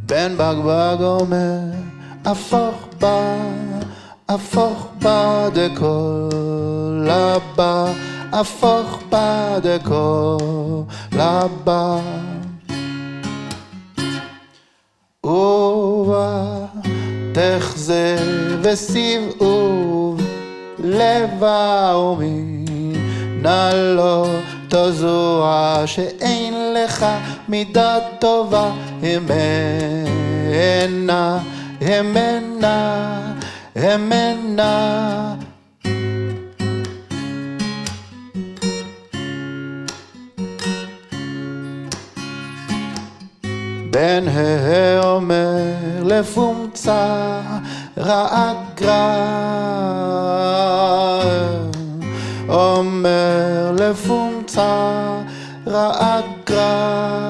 בן בגבג אומר הפוך בה דכל הבא, הפוך בה דכל הבא. ובה תחזה וסיבוב לבה ומינה לא תזוע שאין לך מידה טובה המנה בן אומר לפומצה רעה גרע, אומר לפומצה רעה גרע.